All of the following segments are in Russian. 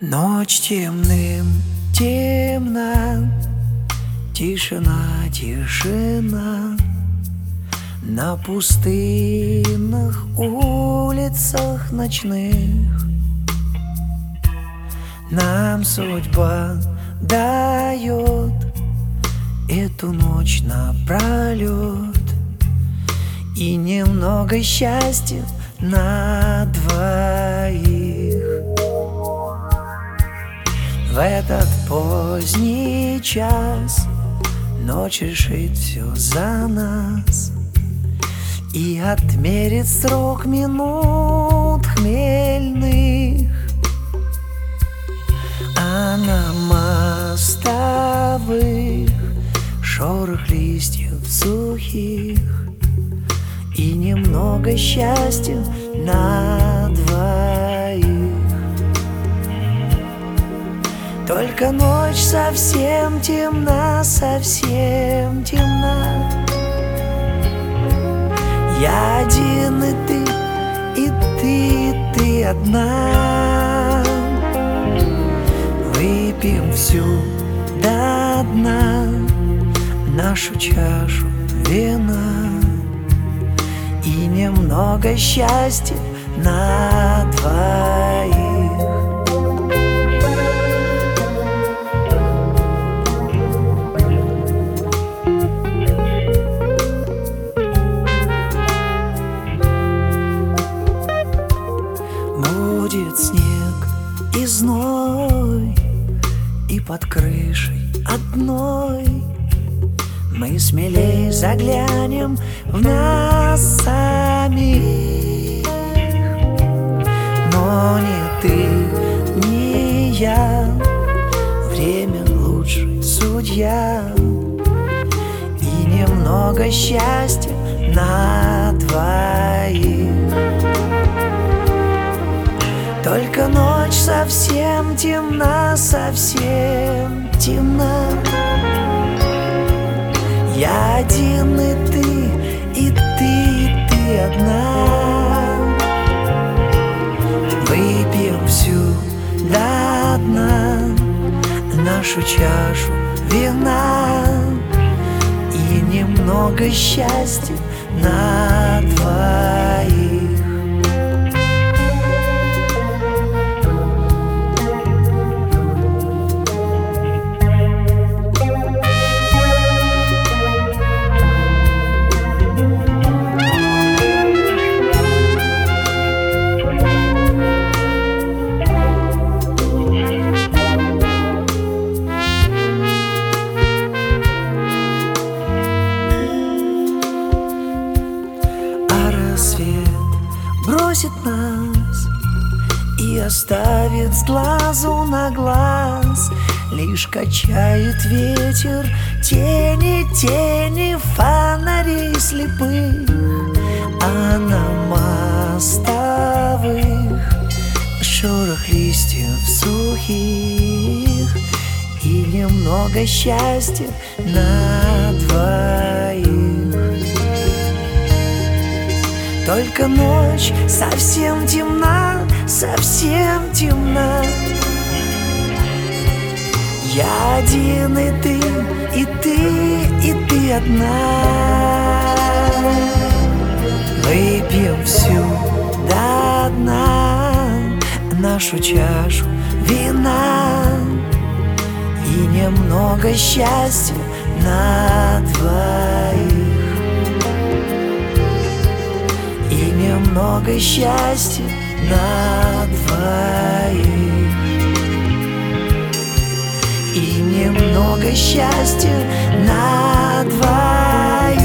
Ночь темным темна, тишина, тишина. На пустынных улицах ночных нам судьба дает эту ночь напролет и немного счастья на двоих. В этот поздний час ночь решит все за нас и отмерит срок минут хмельных. А на мостовых шорох листьев сухих и немного счастья на двоих. Только ночь совсем темна, совсем темна. Я один, и ты одна. Выпьем всю до дна нашу чашу вина и немного счастья на двоих. Будет снег и зной, и под крышей одной мы смелей заглянем в нас самих. Но ни ты, ни я, время лучший судья и немного счастья на двоих. Только ночь совсем темна, совсем темна. Я один, и ты одна. Выпьем всю до дна нашу чашу вина и немного счастья на двоих. Бросит нас и оставит с глазу на глаз. Лишь качает ветер тени, тени фонарей слепых. А на мостовых шорох листьев сухих и немного счастья на двоих. Только ночь совсем темна, совсем темна. Я один, и ты одна. Выпьем всю до дна нашу чашу вина и немного счастья на двоих. И немного счастья на двоих. И немного счастья на двоих.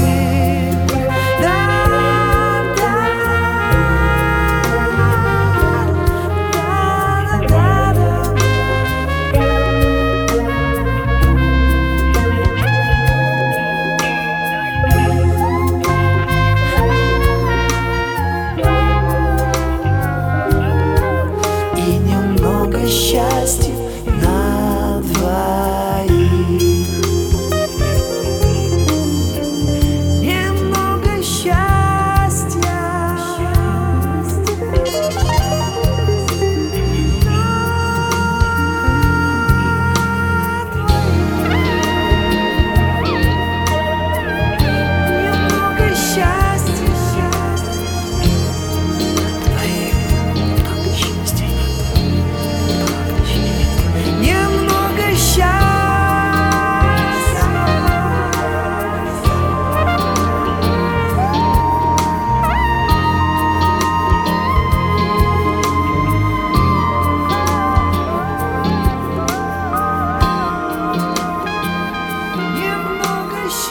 Счастье на двоих.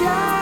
счастья.